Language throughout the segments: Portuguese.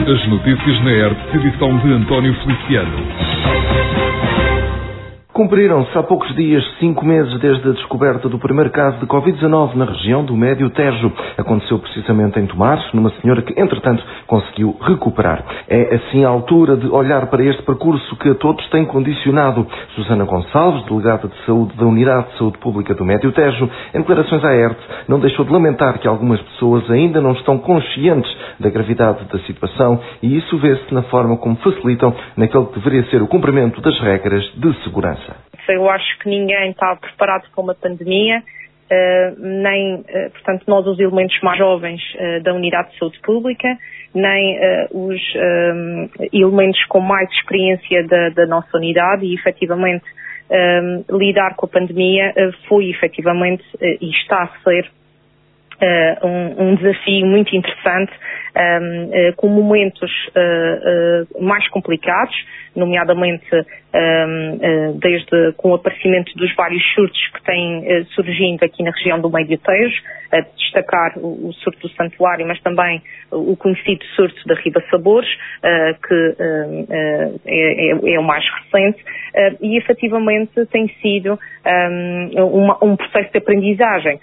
As notícias na ERTE, edição de António Feliciano. Cumpriram-se há poucos dias 5 meses desde a descoberta do primeiro caso de Covid-19 na região do Médio Tejo. Aconteceu precisamente em Tomar, numa senhora que, entretanto, conseguiu recuperar. É assim a altura de olhar para este percurso que a todos tem condicionado. Susana Gonçalves, delegada de saúde da Unidade de Saúde Pública do Médio Tejo, em declarações à ERTE, não deixou de lamentar que algumas pessoas ainda não estão conscientes da gravidade da situação e isso vê-se na forma como facilitam naquele que deveria ser o cumprimento das regras de segurança. Eu acho que ninguém está preparado para uma pandemia, nem, portanto, nós os elementos mais jovens da Unidade de Saúde Pública, nem os elementos com mais experiência da nossa unidade e, efetivamente, lidar com a pandemia foi, efetivamente, e está a ser um desafio muito interessante, com momentos mais complicados, nomeadamente desde com o aparecimento dos vários surtos que têm surgindo aqui na região do Médio Tejo, a destacar o surto do Santuário, mas também o conhecido surto da Riba Sabores, que é o mais recente, e efetivamente tem sido um processo de aprendizagem,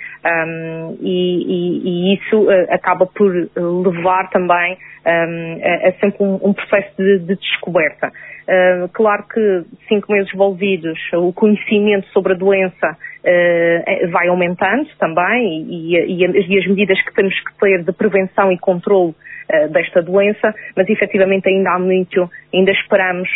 e isso acaba por levar também a sempre um processo de descoberta. Claro que 5 meses envolvidos, o conhecimento sobre a doença vai aumentando também e as medidas que temos que ter de prevenção e controle desta doença, mas efetivamente ainda esperamos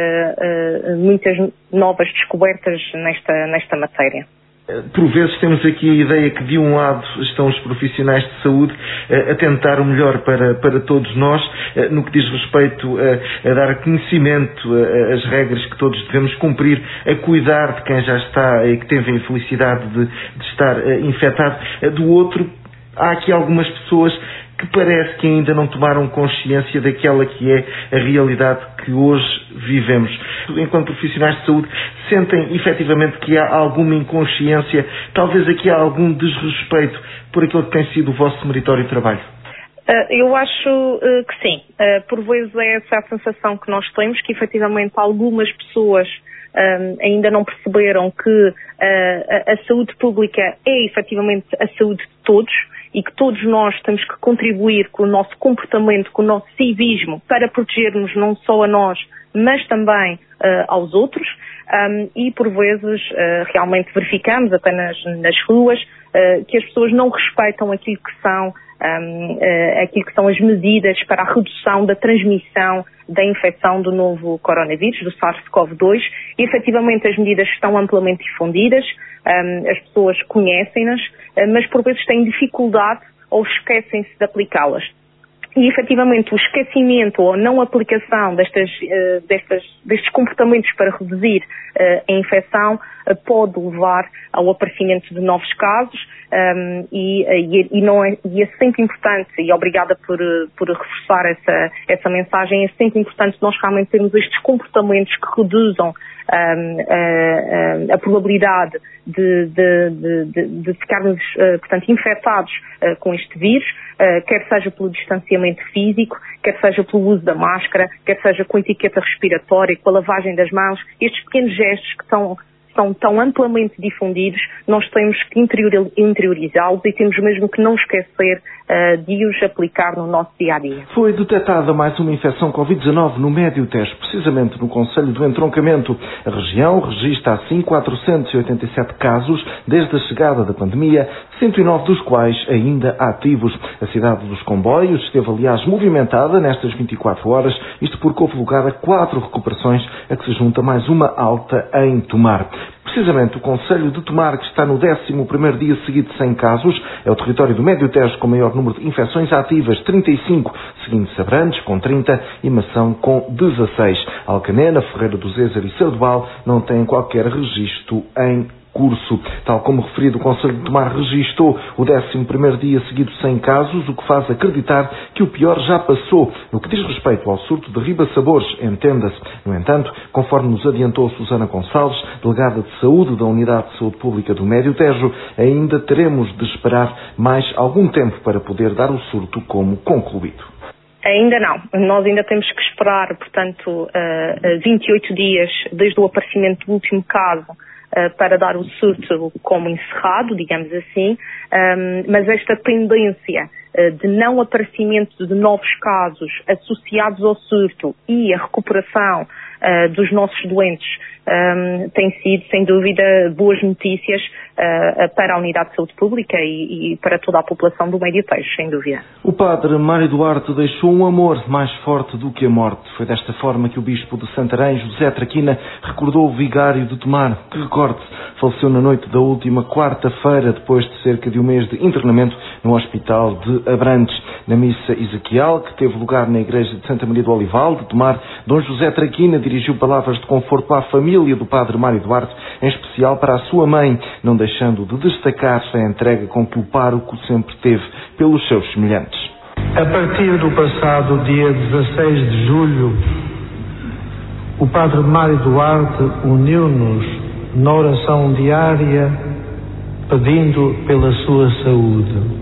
muitas novas descobertas nesta matéria. Por vezes temos aqui a ideia que de um lado estão os profissionais de saúde a tentar o melhor para todos nós, no que diz respeito a dar conhecimento às regras que todos devemos cumprir, a cuidar de quem já está e que teve a infelicidade de estar infectado. Do outro, há aqui algumas pessoas que parece que ainda não tomaram consciência daquela que é a realidade que hoje vivemos. Enquanto profissionais de saúde, sentem efetivamente que há alguma inconsciência, talvez aqui há algum desrespeito por aquilo que tem sido o vosso meritório trabalho? Eu acho que sim. Por vezes é essa a sensação que nós temos, que efetivamente algumas pessoas ainda não perceberam que a saúde pública é efetivamente a saúde de todos, e que todos nós temos que contribuir com o nosso comportamento, com o nosso civismo, para protegermos não só a nós, mas também aos outros, e por vezes realmente verificamos até nas ruas que as pessoas não respeitam aquilo que são as medidas para a redução da transmissão da infecção do novo coronavírus, do SARS-CoV-2, e efetivamente as medidas estão amplamente difundidas, as pessoas conhecem-nas, mas por vezes têm dificuldade ou esquecem-se de aplicá-las. E efetivamente o esquecimento ou não aplicação destes comportamentos para reduzir a infecção pode levar ao aparecimento de novos casos, e é sempre importante, e obrigada por reforçar essa mensagem, é sempre importante nós realmente termos estes comportamentos que reduzam a probabilidade de ficarmos, portanto, infectados com este vírus, quer seja pelo distanciamento físico, quer seja pelo uso da máscara, quer seja com a etiqueta respiratória, com a lavagem das mãos, estes pequenos gestos que são tão amplamente difundidos, nós temos que interiorizá-los e temos mesmo que não esquecer de os aplicar no nosso dia-a-dia. Foi detectada mais uma infecção Covid-19 no Médio Tejo, precisamente no concelho do Entroncamento. A região registra assim 487 casos desde a chegada da pandemia, 109 dos quais ainda ativos. A cidade dos comboios esteve, aliás, movimentada nestas 24 horas, isto porque houve lugar a 4 recuperações, a que se junta mais uma alta em Tomar. Precisamente o concelho de Tomar, que está no 11º dia seguido sem casos, é o território do Médio Tejo com maior número de infecções ativas, 35, seguindo-se Abrantes com 30 e Mação com 16. Alcanena, Ferreira do Zézer e Sardual não têm qualquer registro em curso. Tal como referido, o Concelho de Tomar registou o 11º dia seguido sem casos, o que faz acreditar que o pior já passou. No que diz respeito ao surto de Riba Sabores, entenda-se. No entanto, conforme nos adiantou Susana Gonçalves, delegada de saúde da Unidade de Saúde Pública do Médio Tejo, ainda teremos de esperar mais algum tempo para poder dar o surto como concluído. Ainda não. Nós ainda temos que esperar, portanto, 28 dias desde o aparecimento do último caso para dar o surto como encerrado, digamos assim, mas esta tendência de não aparecimento de novos casos associados ao surto e a recuperação dos nossos doentes tem sido, sem dúvida, boas notícias para a Unidade de Saúde Pública e para toda a população do Médio Tejo, sem dúvida. O padre Mário Duarte deixou um amor mais forte do que a morte. Foi desta forma que o bispo de Santarém, José Traquina, recordou o vigário de Tomar, que, recorde, faleceu na noite da última quarta-feira, depois de cerca de um mês de internamento no Hospital de Abrantes. Na missa Ezequiel, que teve lugar na Igreja de Santa Maria do Olival de Tomar, Dom José Traquina dirigiu palavras de conforto à família do padre Mário Duarte, em especial para a sua mãe, não deixando de destacar-se a entrega com que o pároco sempre teve pelos seus semelhantes. A partir do passado dia 16 de julho, o padre Mário Duarte uniu-nos na oração diária, pedindo pela sua saúde.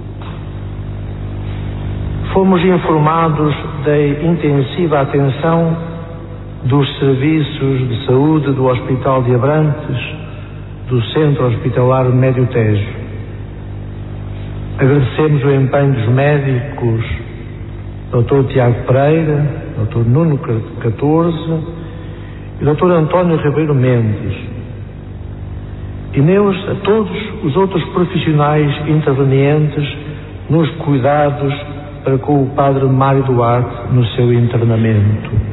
Fomos informados da intensiva atenção dos serviços de saúde do Hospital de Abrantes, do Centro Hospitalar Médio Tejo. Agradecemos o empenho dos médicos, Dr. Tiago Pereira, Dr. Nuno Catorze e Dr. António Ribeiro Mendes, e neles a todos os outros profissionais intervenientes nos cuidados para com o padre Mário Duarte no seu internamento.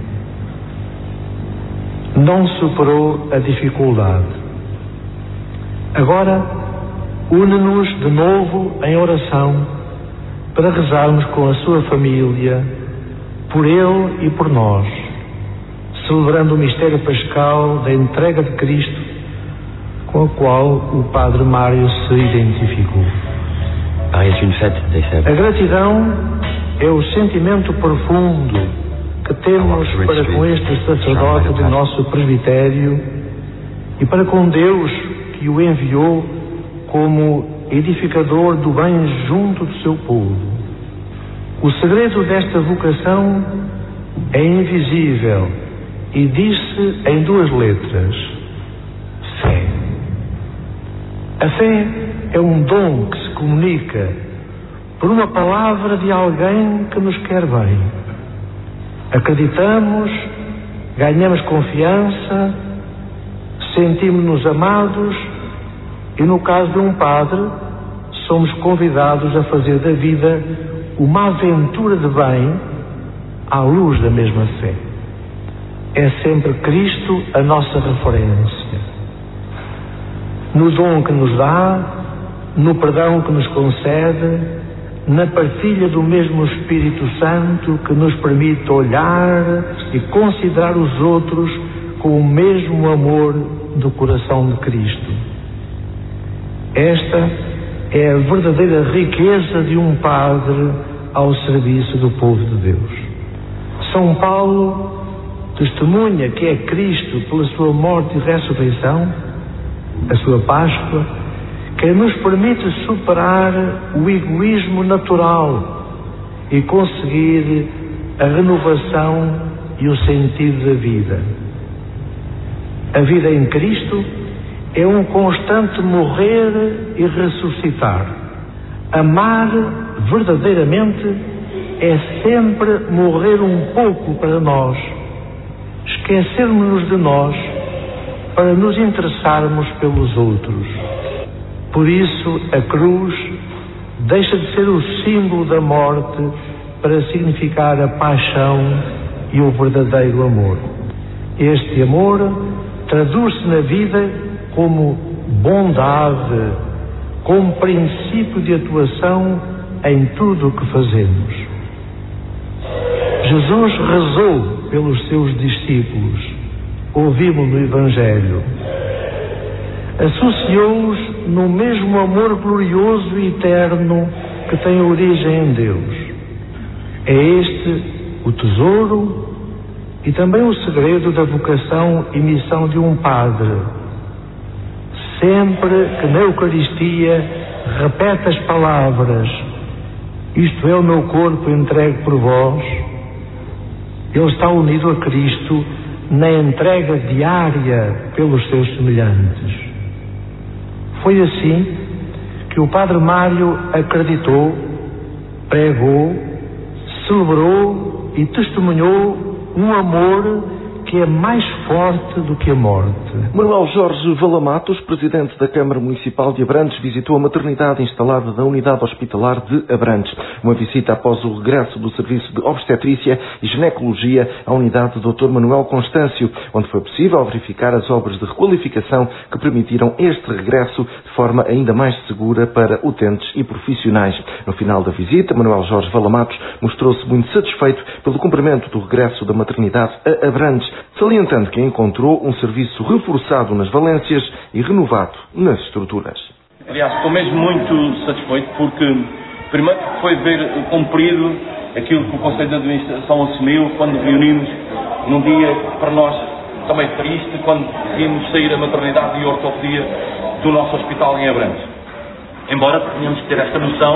Não superou a dificuldade. Agora, une-nos de novo em oração para rezarmos com a sua família, por ele e por nós, celebrando o mistério pascal da entrega de Cristo, com a qual o padre Mário se identificou. A gratidão é o sentimento profundo que temos para com este sacerdote do nosso presbitério e para com Deus que o enviou como edificador do bem junto do seu povo. O segredo desta vocação é invisível e diz-se em duas letras: fé. A fé é um dom que se comunica por uma palavra de alguém que nos quer bem. Acreditamos, ganhamos confiança, sentimos-nos amados e, no caso de um padre, somos convidados a fazer da vida uma aventura de bem à luz da mesma fé. É sempre Cristo a nossa referência. No dom que nos dá, no perdão que nos concede, na partilha do mesmo Espírito Santo que nos permite olhar e considerar os outros com o mesmo amor do coração de Cristo. Esta é a verdadeira riqueza de um padre ao serviço do povo de Deus. São Paulo testemunha que é Cristo, pela sua morte e ressurreição, a sua Páscoa, que nos permite superar o egoísmo natural e conseguir a renovação e o sentido da vida. A vida em Cristo é um constante morrer e ressuscitar. Amar verdadeiramente é sempre morrer um pouco para nós, esquecermos-nos de nós para nos interessarmos pelos outros. Por isso, a cruz deixa de ser o símbolo da morte para significar a paixão e o verdadeiro amor. Este amor traduz-se na vida como bondade, como princípio de atuação em tudo o que fazemos. Jesus rezou pelos seus discípulos, ouvimos no Evangelho. Associou-os no mesmo amor glorioso e eterno que tem origem em Deus. É este o tesouro e também o segredo da vocação e missão de um padre. Sempre que na Eucaristia repete as palavras: isto é o meu corpo entregue por vós, ele está unido a Cristo na entrega diária pelos seus semelhantes. Foi assim que o Padre Mário acreditou, pregou, celebrou e testemunhou um amor que é mais forte do que a morte. Manuel Jorge Valamatos, presidente da Câmara Municipal de Abrantes, visitou a maternidade instalada da Unidade Hospitalar de Abrantes. Uma visita após o regresso do Serviço de Obstetrícia e Ginecologia à Unidade Dr. Manuel Constâncio, onde foi possível verificar as obras de requalificação que permitiram este regresso de forma ainda mais segura para utentes e profissionais. No final da visita, Manuel Jorge Valamatos mostrou-se muito satisfeito pelo cumprimento do regresso da maternidade a Abrantes, salientando que encontrou um serviço reforçado nas valências e renovado nas estruturas. Aliás, estou mesmo muito satisfeito porque, primeiro, foi ver cumprido aquilo que o Conselho de Administração assumiu quando reunimos num dia para nós também triste, quando decidimos sair a maternidade e a ortopedia do nosso hospital em Abrantes. Embora tenhamos que ter esta noção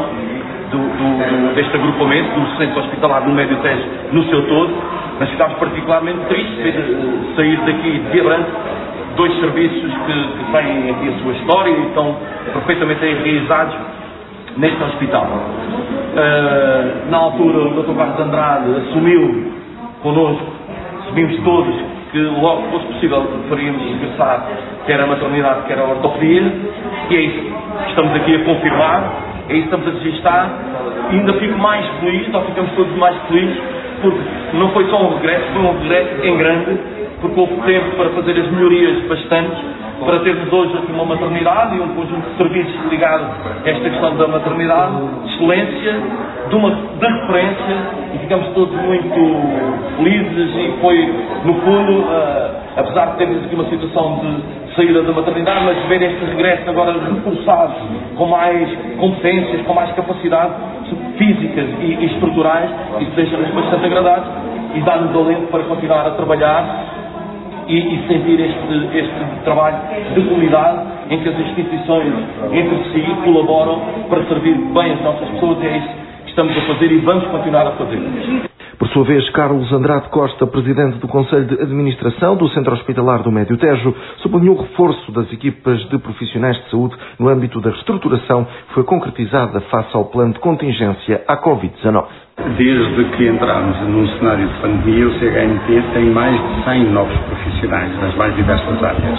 deste agrupamento, do Centro Hospitalar do Médio Tejo no seu todo, mas ficámos particularmente tristes de sair daqui de Abrantes dois serviços que têm aqui a sua história e estão perfeitamente enraizados neste hospital. Na altura, o Dr. Carlos Andrade assumiu connosco, assumimos todos que logo que fosse possível faríamos ingressar quer a maternidade, quer a ortopedia, e é isso que estamos aqui a confirmar, é isso que estamos a registrar, e ainda fico mais feliz, ou ficamos todos mais felizes, porque não foi só um regresso, foi um regresso em grande, porque houve tempo para fazer as melhorias bastantes, para termos hoje aqui uma maternidade e um conjunto de serviços ligados a esta questão da maternidade, de excelência, de referência, e ficamos todos muito felizes, e foi, no fundo, apesar de termos aqui uma situação de saída da maternidade, mas ver este regresso agora reforçado, com mais competências, com mais capacidades físicas e estruturais, isso deixa-nos bastante agradados e dá-nos alento para continuar a trabalhar e sentir este trabalho de comunidade em que as instituições entre si colaboram para servir bem as nossas pessoas, e é isso que estamos a fazer e vamos continuar a fazer. Por sua vez, Carlos Andrade Costa, presidente do Conselho de Administração do Centro Hospitalar do Médio Tejo, sublinhou o reforço das equipas de profissionais de saúde no âmbito da reestruturação que foi concretizada face ao plano de contingência à Covid-19. Desde que entramos num cenário de pandemia, o CHMT tem mais de 100 novos profissionais nas mais diversas áreas.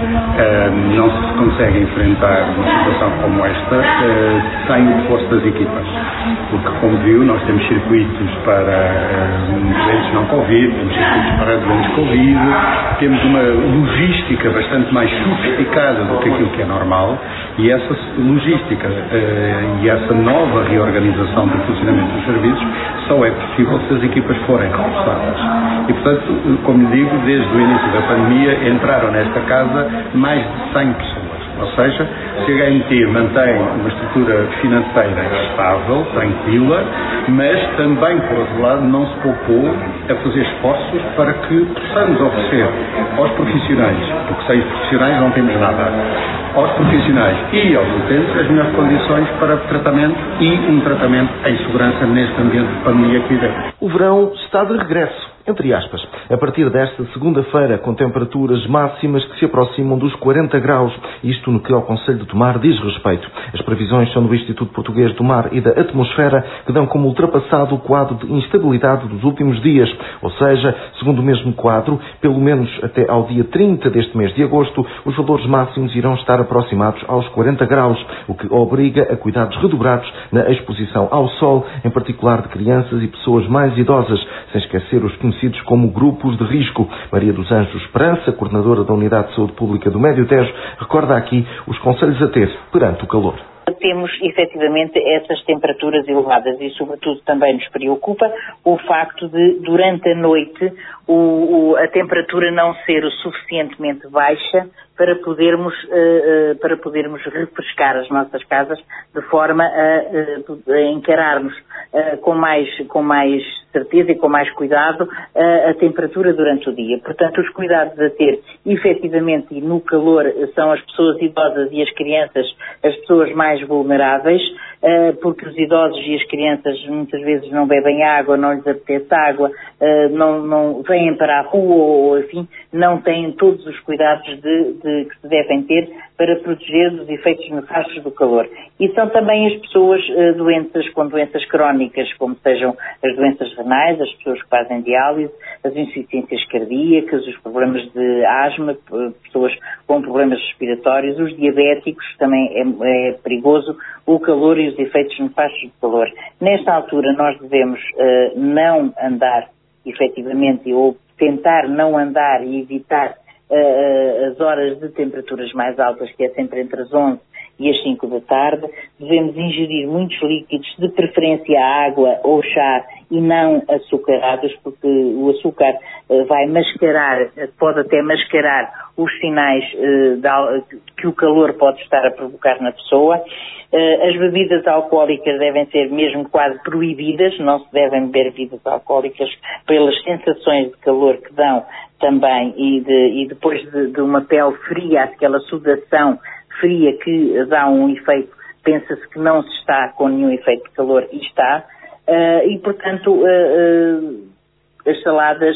Não se consegue enfrentar uma situação como esta sem o reforço das equipas, porque, como viu, nós temos circuitos para doentes não Covid, temos circuitos para doentes Covid, temos uma logística bastante mais sofisticada do que aquilo que é normal, e essa logística e essa nova reorganização do funcionamento dos serviços só é possível se as equipas forem reforçadas. E, portanto, como lhe digo, desde o início da pandemia entraram nesta casa mais de 100 pessoas. Ou seja, o CHMT mantém uma estrutura financeira estável, tranquila, mas também, por outro lado, não se poupou a fazer esforços para que possamos oferecer aos profissionais, porque sem os profissionais não temos nada, aos profissionais e aos utentes as melhores condições para tratamento e um tratamento em segurança neste ambiente de pandemia que vivemos. O verão está de regresso, entre aspas, a partir desta segunda-feira, com temperaturas máximas que se aproximam dos 40 graus, isto no que ao Concelho de Tomar diz respeito. As previsões são do Instituto Português do Mar e da Atmosfera, que dão como ultrapassado o quadro de instabilidade dos últimos dias, ou seja, segundo o mesmo quadro, pelo menos até ao dia 30 deste mês de agosto, os valores máximos irão estar aproximados aos 40 graus, o que obriga a cuidados redobrados na exposição ao sol, em particular de crianças e pessoas mais idosas, sem esquecer os conhecidos como grupos de risco. Maria dos Anjos Esperança, coordenadora da Unidade de Saúde Pública do Médio Tejo, recorda aqui os conselhos a ter perante o calor. Temos efetivamente essas temperaturas elevadas e, sobretudo, também nos preocupa o facto de, durante a noite, a temperatura não ser o suficientemente baixa para podermos refrescar as nossas casas de forma a encararmos com mais certeza e com mais cuidado a temperatura durante o dia. Portanto, os cuidados a ter efetivamente e no calor são as pessoas idosas e as crianças, as pessoas mais mais vulneráveis, porque os idosos e as crianças muitas vezes não bebem água, não lhes apetece água, não vêm para a rua ou, enfim, não têm todos os cuidados que se devem ter para proteger dos efeitos nefastos do calor. E são também as pessoas com doenças crónicas, como sejam as doenças renais, as pessoas que fazem diálise, as insuficiências cardíacas, os problemas de asma, pessoas com problemas respiratórios, os diabéticos, também é perigoso o calor e os efeitos nefastos do calor. Nesta altura nós devemos não andar, efetivamente, ou tentar não andar e evitar as horas de temperaturas mais altas, que é sempre entre as 11 e as 5 da tarde. Devemos ingerir muitos líquidos, de preferência água ou chá, e não açucarados, porque o açúcar vai mascarar, pode até mascarar os sinais que o calor pode estar a provocar na pessoa. As bebidas alcoólicas devem ser mesmo quase proibidas, não se devem beber bebidas alcoólicas pelas sensações de calor que dão também, e depois de uma pele fria, aquela sudação fria que dá um efeito, pensa-se que não se está com nenhum efeito de calor, e está. E, portanto, as saladas,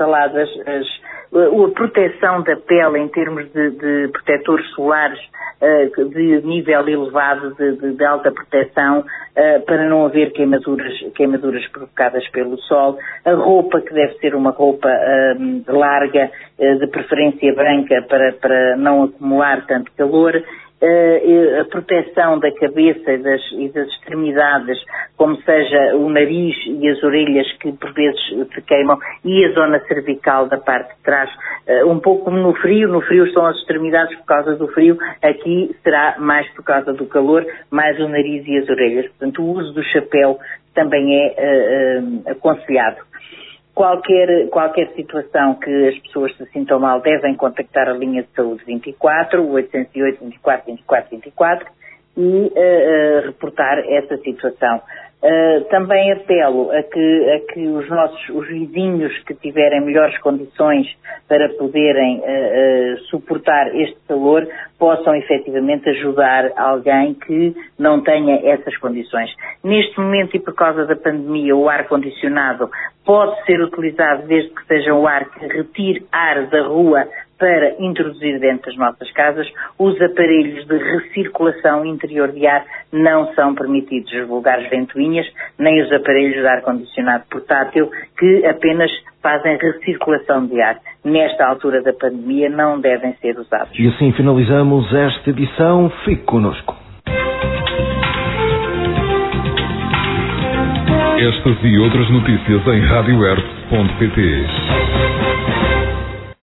a proteção da pele em termos de protetores solares de nível elevado, de alta proteção, para não haver queimaduras provocadas pelo sol. A roupa, que deve ser uma roupa larga, de preferência branca, para não acumular tanto calor. A proteção da cabeça e das extremidades, como seja o nariz e as orelhas, que por vezes se queimam, e a zona cervical da parte de trás, um pouco como no frio são as extremidades por causa do frio, aqui será mais por causa do calor, mais o nariz e as orelhas. Portanto, o uso do chapéu também é aconselhado. Qualquer situação que as pessoas se sintam mal devem contactar a linha de saúde 24, o 808 24 24 24, e reportar essa situação. Também apelo a que os vizinhos que tiverem melhores condições para poderem suportar este calor possam efetivamente ajudar alguém que não tenha essas condições. Neste momento, e por causa da pandemia, o ar-condicionado pode ser utilizado desde que seja um ar que retire ar da rua para introduzir dentro das nossas casas. Os aparelhos de recirculação interior de ar não são permitidos, as vulgares ventoinhas, nem os aparelhos de ar-condicionado portátil, que apenas fazem recirculação de ar. Nesta altura da pandemia não devem ser usados. E assim finalizamos esta edição. Fique connosco. Estas e outras notícias em radioerp.pt.